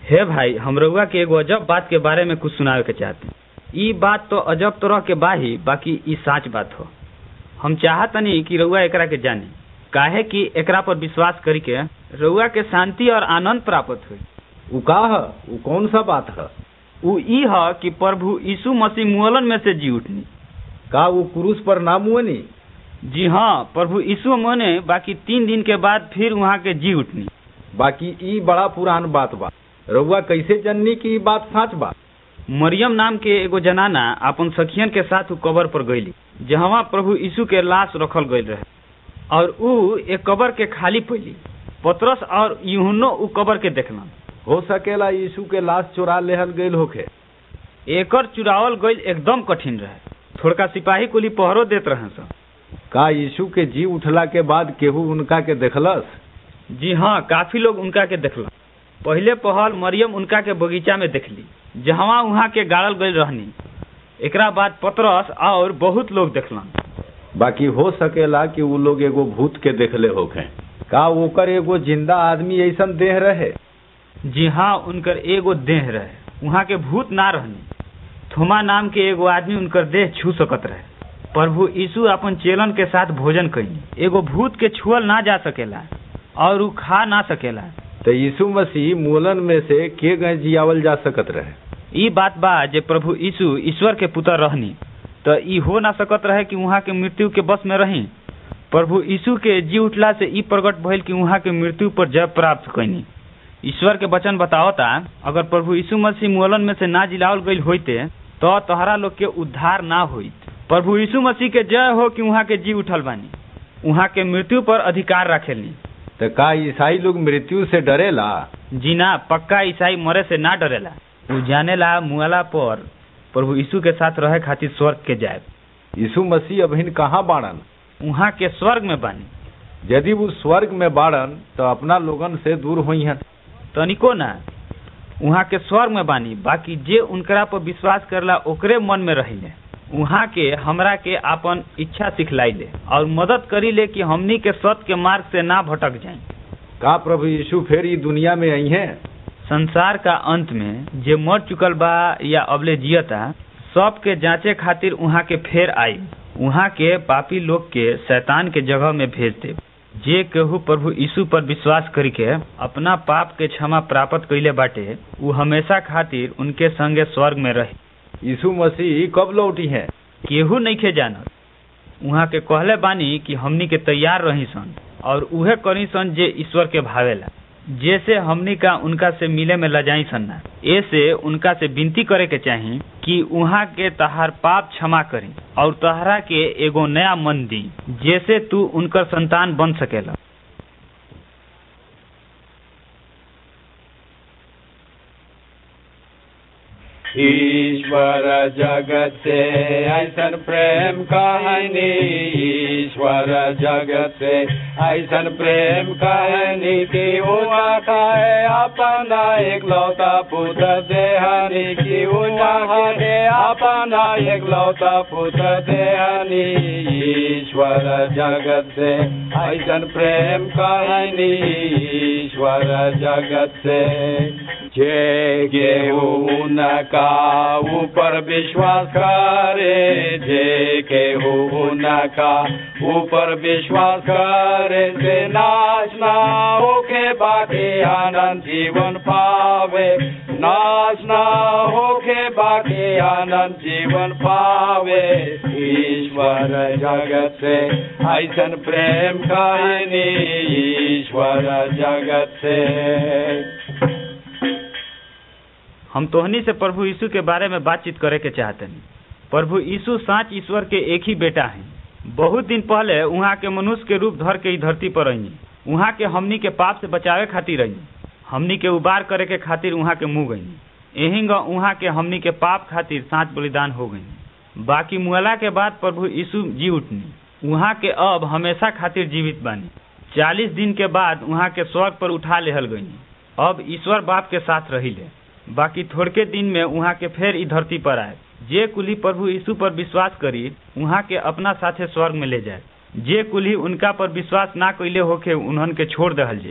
हे भाई, हम रउआ के एगो अजब बात के बारे में कुछ सुनावे के चाहते। ई बात तो अजब तरह के बाही, बाकी ई सच बात हो। हम चाहतनी कि रउआ एकरा के जानी, काहे कि एकरा पर विश्वास करी के रउआ के शांति और आनंद प्राप्त हुई। उ का ह? उ कौन सा बात है? उ ई ह कि प्रभु यीशु मसीह मुअलन में से जी उठनी। का वो क्रूस पर ना मुअनी? जी हाँ, प्रभु यीशु मने, बाकी 3 दिन के बाद फिर वहाँ के जी उठनी। बाकी ई बड़ा पुरान बात बा। रउआ कैसे जननी कि ई बात सच बा? मरियम नाम के एगो जनाना अपन सखियन के साथ उ कब्र पर गईली, जहाँ प्रभु यीशु के लाश रखल गईल रहे, और उ एक कब्र के खाली पैली। पतरस और यूहन्नो उ कब्र के देखलन। हो सकेला यीशु के लाश चुरा लेहल गईल होखे। एकर चुरावल गईल एकदम कठिन रहे। थोड़का सिपाही कुली पहरो देत रहे सन। का यीशु के जी उठला के बाद केहू उनका के देखलस? जी हाँ, काफी लोग उनका के देखलन। पहले पहल मरियम उनका के बगीचा में देखली, जहाँ वहाँ के गाड़ल गईल रहनी। एकरा बाद पतरस और बहुत लोग देखलन। बाकी हो सकेला कि वो लोग एगो भूत के देखले होखे। का ओकर एगो जिंदा आदमी ऐसन देह रहे? जी हाँ, उनकर एगो देह रहे, वहाँ के भूत ना रहनी। थोमा नाम के एगो आदमी उनकर देह छू सकत रहे। प्रभु यीशु अपन चेलन के साथ भोजन कईनी। एगो भूत के छुअल ना जा सकेला और उ खा ना सकेला। तो यीशु मसीह मूलन में से के गए जियावल जा सकत रहे? ई बात बा जे प्रभु यीशु ईश्वर के पुत्र रहनी, तो ई हो ना सकत रहे कि वहाँ के मृत्यु के बस में रही। प्रभु यीशु के जी उठला से ई प्रकट भइल कि वहाँ के मृत्यु पर जय प्राप्त कईनी। ईश्वर के वचन बतावता, अगर प्रभु यीशु मसीह मूलन में से ना जिलावल गईल होइते तो तोहरा लोग के उद्धार ना होइत। प्रभु यीशु मसीह के जय हो कि वहाँ के जी उठल बानी, वहाँ के मृत्यु पर अधिकार रखेली। तो का ईसाई लोग मृत्यु से डरेला? जी ना, पक्का ईसाई मरे से ना डरेला। उ जानेला मुआला पर प्रभु यीशु के साथ रहे खातिर स्वर्ग के जाए। यीशु मसीह अभिन कहाँ बाड़न? वहाँ के स्वर्ग में बानी। यदि वो स्वर्ग में बाड़न तो अपना लोगन से दूर हुई हैं? तनिको ना, वहाँ के स्वर्ग में बानी। बाकी जे उनकरा पर विश्वास करला ओकरे मन में रहिले। वहाँ के हमरा के आपन इच्छा सिखलाइले और मदद करी ले कि हमनी के सत्य के मार्ग से ना भटक जाए। का प्रभु यीशु फिर ई दुनिया में आई हैं? संसार का अंत में जे मर चुकल बा या अबले जियता, सब के जांचे खातिर वहाँ के फेर आई। वहाँ के पापी लोग के शैतान के जगह में भेज दे। जे केहू प्रभु यीशु पर विश्वास करी के अपना पाप के क्षमा प्राप्त कइले बाटे, उ हमेशा खातिर उनके संगे स्वर्ग में रहे। यीशु मसीह कब लौटी हैं? केहू नइखे जानत। वहाँ के कहले बानी कि हमनी के तैयार रही सन और उहे करी सन जे ईश्वर के भावेला, जैसे हमनी का उनका से मिले में लजाई सन ना। ऐसे उनका से विनती करे के चाही कि वहाँ के तहार पाप क्षमा करी और तहरा के एगो नया मन दी, जैसे तू उनकर संतान बन सकेला। ईश्वर जगत से ऐसन प्रेम कहानी, ईश्वर जगत से ऐसन प्रेम कहानी की उना खाए अपना एकलौता पुत्र देहानी, की उना खाए अपना एकलौता पुत्र देहानी। ईश्वर जगत से ऐसन प्रेम कहानी, ईश्वर जगत से जे केहू उनका ऊपर विश्वास करे, जे केहू उनका ऊपर विश्वास करे, से नाश ना होके बाकी आनंद जीवन पावे, नाश ना होके बाकी आनंद जीवन पावे। ईश्वर जगत से ऐसन प्रेम कहानी, ईश्वर जगत से। हम तोहनी से प्रभु यीशु के बारे में बातचीत करे के चाहते हैं। प्रभु यीशु साच ईश्वर के एक ही बेटा हैं। बहुत दिन पहले वहाँ के मनुष्य के रूप धर के ई धरती पर रही। वहाँ के हमनी के पाप से बचावे खातिर रही, हमनी के उबार करे के खातिर वहाँ के मुँह गई। यही वहाँ के हमनी के पाप खातिर साँच बलिदान हो गई। बाकी मुअला के बाद प्रभु यीशु जी उठनी, वहाँ के अब हमेशा खातिर जीवित बानी। 40 दिन के बाद वहाँ के स्वर्ग पर उठा लेहल गई। अब ईश्वर बाप के साथ रही ले। बाकी थोड़के दिन में वहाँ के फिर ई धरती पर आए। जे कुली प्रभु यीशु पर विश्वास करी वहाँ के अपना साथे स्वर्ग में ले जाए। जे कुली उनका पर विश्वास ना कइले होके उन्हन के छोड़ दहल जाई।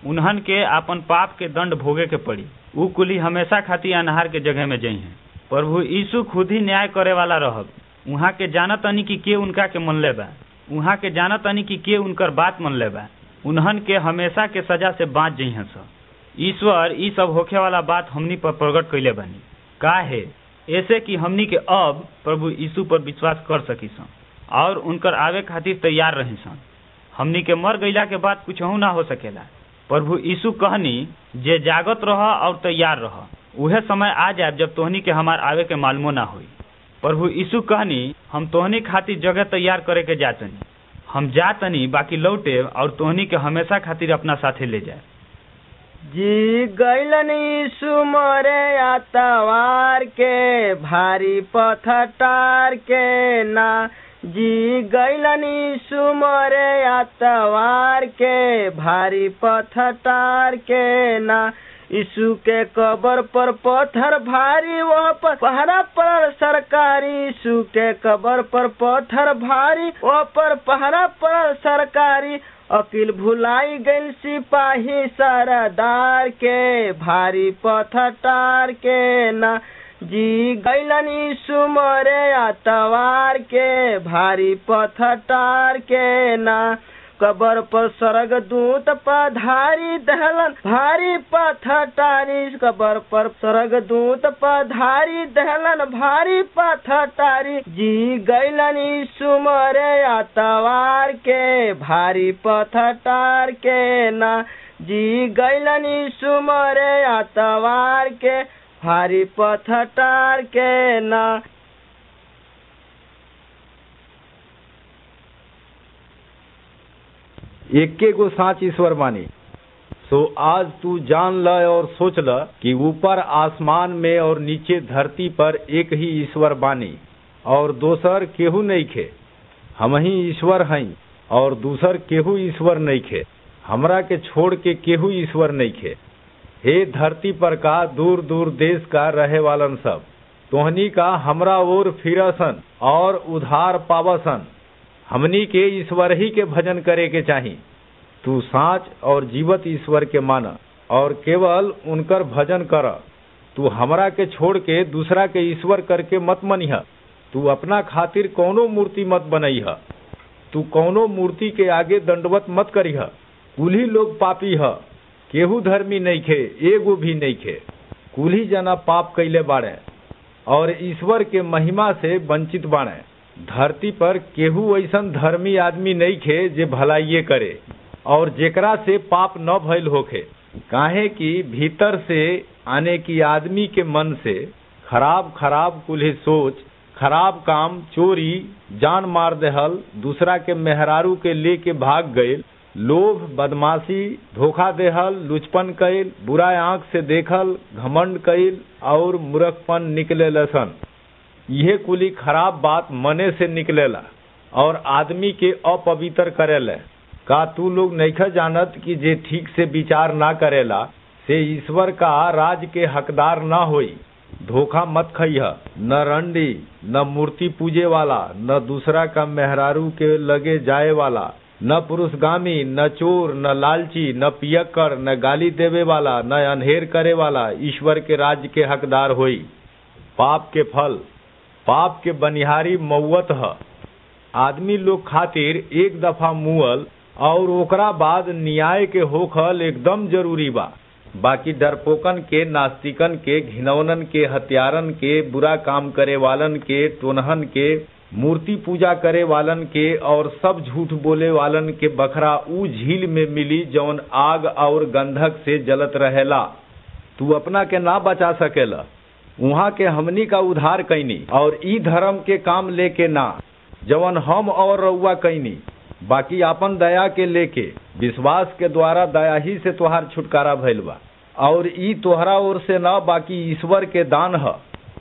उन्हन के आपन पाप के दंड भोगे के पड़ी। उ कुली हमेशा खातिर अनहार के जगह में जई हैं। प्रभु यीशु खुद ही न्याय करे वाला रहब। उहाँ के जानतनी कि के उनका के मनले बा। उहाँ के जानतनी कि के उनकर बात मनले बा। उन्हन के हमेशा के सजा से बाँच जई हैं। ईश्वर ई सब होखे वाला बात हमनी पर प्रकट कैले बानी। काहे ऐसे कि हमनी के अब प्रभु यीशु पर विश्वास कर सकी सन और उनकर आवे खातिर तैयार रही सन। हमनी के मर गईला के बाद कुछ ना हो सकेला। प्रभु यीशु कहनी जे जागत रह और तैयार रह, उहे समय आ जाए जब तोहनी के हमार आवे के मालूमो ना होई। प्रभु यीशु कहनी हम तोहनी खातिर जगह तैयार करे के जातनी। हम जातनी बाकी लौटे और तोहनी के हमेशा खातिर अपना साथे ले जाए। जी गैलन यीशु मरे आतवार के, भारी पत्थर टार के ना। जी गैलन यीशु मरे आतवार के, भारी पत्थर टार के ना। यीशु के कब्र पर पत्थर भारी, वह पर पहरा पड़ल सरकारी। यीशु के कब्र पर पत्थर भारी, वह पर पहरा पड़ल सरकारी। अकील भुलाई गइल सिपाही सरदार के, भारी पत्थर टार के ना। जी गैलन यीशु मरे आतवार के, भारी पत्थर टार के ना। कब्र पर स्वर्गदूत पधारी दहलन, भारी पत्थर टारी। कब्र पर स्वर्गदूत पधारी दहलन, भारी पत्थर टारी। जी गैलन यीशु मरे आतवार के, भारी पत्थर टार के ना। जी गैलन यीशु मरे आतवार के, भारी पत्थर टार के ना। एके गो साँच ईश्वर बानी। सो आज तू जान ल और सोच ल कि ऊपर आसमान में और नीचे धरती पर एक ही ईश्वर बानी और दोसर केहू नहीं खे। हम ही ईश्वर हई और दूसर केहू ईश्वर नहीं खे। हमरा के छोड़ के केहू ईश्वर नहीं खे। हे धरती पर का दूर दूर देश का रहे वालन सब, तोहनी का हमरा ओर फिरसन और उधार पावसन। हमनी के ईश्वर ही के भजन करे के चाही। तू साँच और जीवत ईश्वर के माना और केवल उनकर भजन कर। तू हमरा के छोड़ के दूसरा के ईश्वर करके मत मनिह। तू अपना खातिर कौनो मूर्ति मत बनइह। तू कौनो मूर्ति के आगे दंडवत मत करीह। कुल्ही लोग पापी ह, केहू धर्मी नहीं खे, एगो भी नहीं खे। कुल्ही जना पाप कैले बाड़े और ईश्वर के महिमा से वंचित बाड़े। धरती पर केहू ऐसन धर्मी आदमी नहीं खे जे भलाइये करे और जेकरा से पाप न भइल होखे। काहे कि भीतर से आने की आदमी के मन से खराब खराब कुल्ही सोच, खराब काम, चोरी, जान मार देहल, दूसरा के मेहरारू के लेके भाग गइल, लोभ, बदमाशी, धोखा देहल, लुचपन कइल, बुरा आंख से देखल, घमंड कइल और मूर्खपन निकले लसन। यह कुली खराब बात मने से निकलेला और आदमी के अपवित्र करेला। का तू लोग नइखा जानत कि जे ठीक से विचार ना करेला से ईश्वर का राज के हकदार ना होई। धोखा मत खइह, न रंडी, न मूर्ति पूजे वाला, न दूसरा का मेहरारू के लगे जाए वाला, न पुरुषगामी, न चोर, न लालची, न पियक्कर, न गाली देवे वाला, न अनहेर करे वाला ईश्वर के राज्य के हकदार होई। पाप के फल, पाप के बनिहारी मौत ह। आदमी लोग खातिर एक दफा मुअल और ओकरा बाद न्याय के होखल एकदम जरूरी बा। बाकी डरपोकन के, नास्तिकन के, घिनौनन के, हत्यारन के, बुरा काम करे वालन के, टोनहन के, मूर्ति पूजा करे वालन के और सब झूठ बोले वालन के बखरा ऊ झील में मिली जौन आग और गंधक से जलत रहेला। तू अपना के ना बचा सकेला। उहाँ के हमनी का उद्धार कैनी और ई धर्म के काम लेके ना जवन हम और रउआ कैनी, बाकी आपन दया के लेके विश्वास के द्वारा दया ही से तोहार छुटकारा भइल बा। और ई तोहरा ओर से ना बाकी ईश्वर के दान ह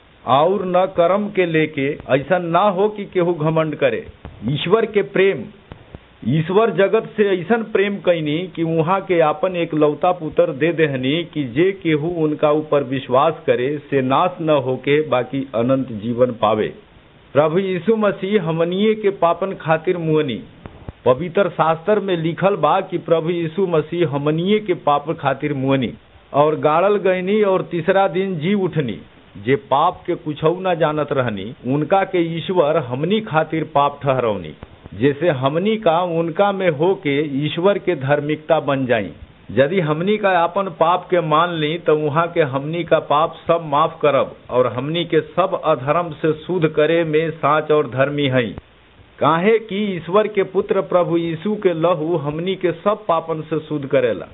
और न कर्म के लेके ऐसा ना हो कि केहू घमंड करे। ईश्वर के प्रेम, ईश्वर जगत से ऐसन प्रेम कैनी कि वहाँ के आपन एक लौता पुत्र दे देहनी कि जे केहू उनका ऊपर विश्वास करे से नाश न होके बाकी अनंत जीवन पावे। प्रभु यीशु मसीह हमनिए के पापन खातिर मुअनी पवित्र शास्त्र में लिखल बा कि प्रभु यीशु मसीह हमनिये के पाप खातिर मुअनी और गाड़ल गईनी और तीसरा दिन जी उठनी। जे पाप के कुछऊ न जानत रहनी उनका के ईश्वर हमनी खातिर पाप ठहरौनी, जैसे हमनी का उनका में हो के ईश्वर के धार्मिकता बन जाई। यदि हमनी का अपन पाप के मान ली तो वहाँ के हमनी का पाप सब माफ करब और हमनी के सब अधर्म से शुद्ध करे में साच और धर्मी है। काहे कि ईश्वर के पुत्र प्रभु यीशु के लहू हमनी के सब पापन से शुद्ध करेला।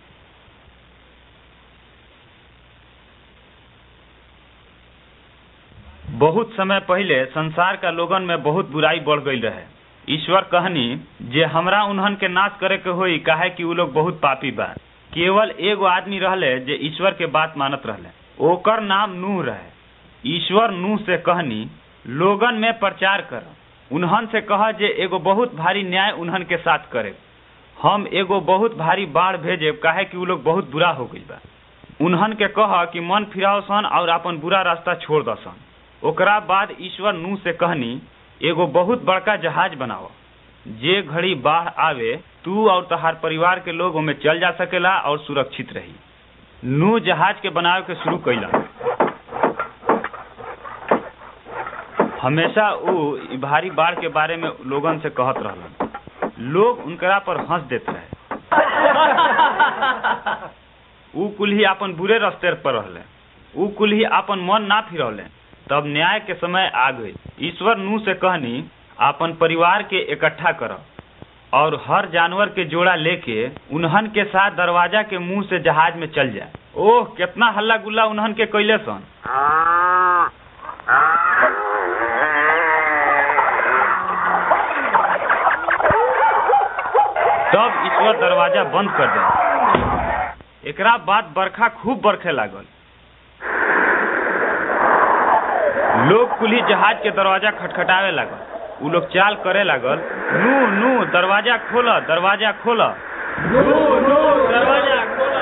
बहुत समय पहले संसार का लोगन में बहुत बुराई बढ़ गई रहे। ईश्वर कहनी जे हमरा उन्हन के नाश करे के होई, काहे कि उ लोग बहुत पापी बा। केवल एगो आदमी रहले जे ईश्वर के बात मानत रहले, ओकर नाम नूह रहे। ईश्वर नूह से कहनी लोगन में प्रचार कर, उन्हन से कह जे एगो बहुत भारी न्याय उन्हन के साथ करे। हम एगो बहुत भारी बाढ़ भेजे, काहे कि उ लोग बहुत बुरा हो गई बा। उन्हन के कह कि मन फिराओ सन और अपन बुरा रास्ता छोड़ दसन। ओकरा बाद ईश्वर नूह से कहनी एगो बहुत बड़का जहाज बनाओ, जे घड़ी बाढ़ आवे तू और तहार परिवार के लोग ओमे चल जा सकेला और सुरक्षित रही। नूह जहाज के बनावे के शुरू कैला। हमेशा उ भारी बाढ़ के बारे में लोगन से कहत रहलन। लोग उनकरा पर हंस देते रहे। उ कुल्ही अपन बुरे रास्ते पर रहले, उ कुल्ही अपन मन ना फिरौले। तब न्याय के समय आ गई। ईश्वर नूह से कहनी अपन परिवार के इकट्ठा कर और हर जानवर के जोड़ा लेके उन्हन के साथ दरवाजा के मुंह से जहाज में चल जाए। ओह, कितना हल्ला गुल्ला उन्हन के कैले सन। तब ईश्वर दरवाजा बंद कर दे। एकरा बाद बरखा खूब बरखे लागल। लोग कुल्ही जहाज के दरवाजा खटखटावे लागल। उ लोग चाल करे लागल, नूह नूह दरवाजा खोला, दरवाजा खोला, नूह नूह दरवाजा खोला।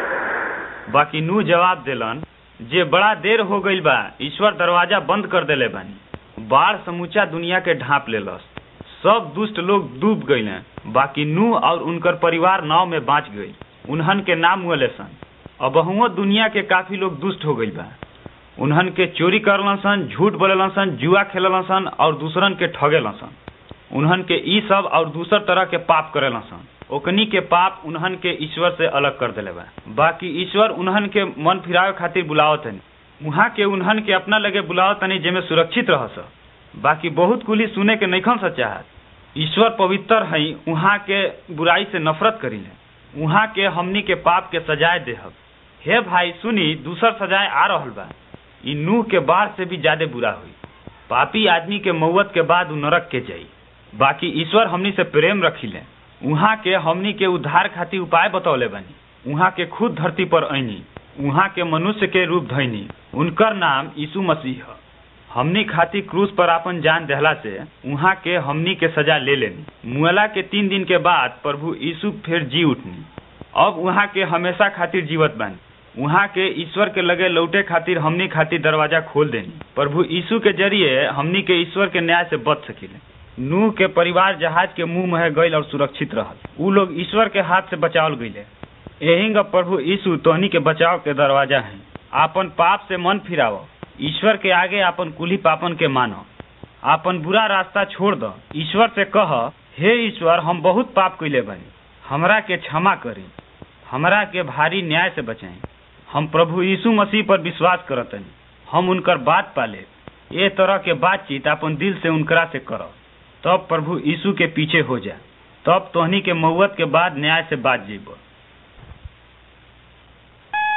बाकी नूह जवाब देलन जे बड़ा देर हो गई बा, ईश्वर दरवाजा बंद कर देले बानी। बाढ़ समूचा दुनिया के ढांप लेलस। सब दुष्ट लोग डूब गईले, बाकी नूह और उनकर परिवार नाव में बाँच गई। उन्हन के नाम हुए सन। अबहुओ दुनिया के काफी लोग दुष्ट हो गई बा। उन्हन के चोरी करलन सन, झूठ बोलेलन सन, जुआ खेलन सन और दूसरन के ठगेलन सन। उन्हन के ई सब और दूसर तरह के पाप करेलन सन। ओकनी के पाप उन्हन के ईश्वर से अलग कर देले बा। बाकी ईश्वर उन्हन के मन फिरावे खातिर बुलावत हनी। उहाँ के उन्हन के अपना लगे बुलावत हनी जेमे सुरक्षित रहस। बाकी बहुत कुली सुने के नइखन सा चाहत। ईश्वर पवित्र हई, उहाँ के बुराई से नफरत करीले। उहाँ के हमनी के पाप के सजाए देहब। हे भाई सुनी, दूसर सजाए आ रहल बा। ई नूह के बाढ़ से भी ज्यादा बुरा हुई। पापी आदमी के मौत के बाद उ नरक के जाई। बाकी ईश्वर हमनी से प्रेम रखिले। उहाँ के हमनी के उद्धार खातिर उपाय बतौले बनी। उहाँ के खुद धरती पर आईनी, उहाँ के मनुष्य के रूप धइनी। उनकर नाम यीशु मसीह है। हमनी खातिर क्रूस पर अपन जान देहला से उहाँ के हमनी के सजा ले लेनी। मुअला के 3 दिन के बाद प्रभु यीशु फिर जी उठनी। अब उहाँ के हमेशा खातिर जीवत बानी। उहाँ के ईश्वर के लगे लौटे खातिर हमनी खातिर दरवाजा खोल देनी। प्रभु यीशु के जरिए हमनी के ईश्वर के न्याय से बच सकिले। नूह के परिवार जहाज के मुंह में गईल और सुरक्षित रहल। उ लोग ईश्वर के हाथ से बचावल गईले। एहिंग प्रभु यीशु तोहनी के बचाव के दरवाजा है। आपन पाप से मन फिराओ, ईश्वर के आगे आपन कुली पापन के मानो, आपन बुरा रास्ता छोड़ दो। ईश्वर से कह, हे ईश्वर, हम बहुत पाप कइले बानी, हमरा के क्षमा करी, हमरा के भारी न्याय से बचाई। हम प्रभु यीशु मसीह पर विश्वास करतनी, हम उनकर बात पाले। ये तरह के बातचीत अपन दिल से उनकरा से करो, तब प्रभु यीशु के पीछे हो जा। तब तोहनी के मौत के बाद न्याय से बात जीबो।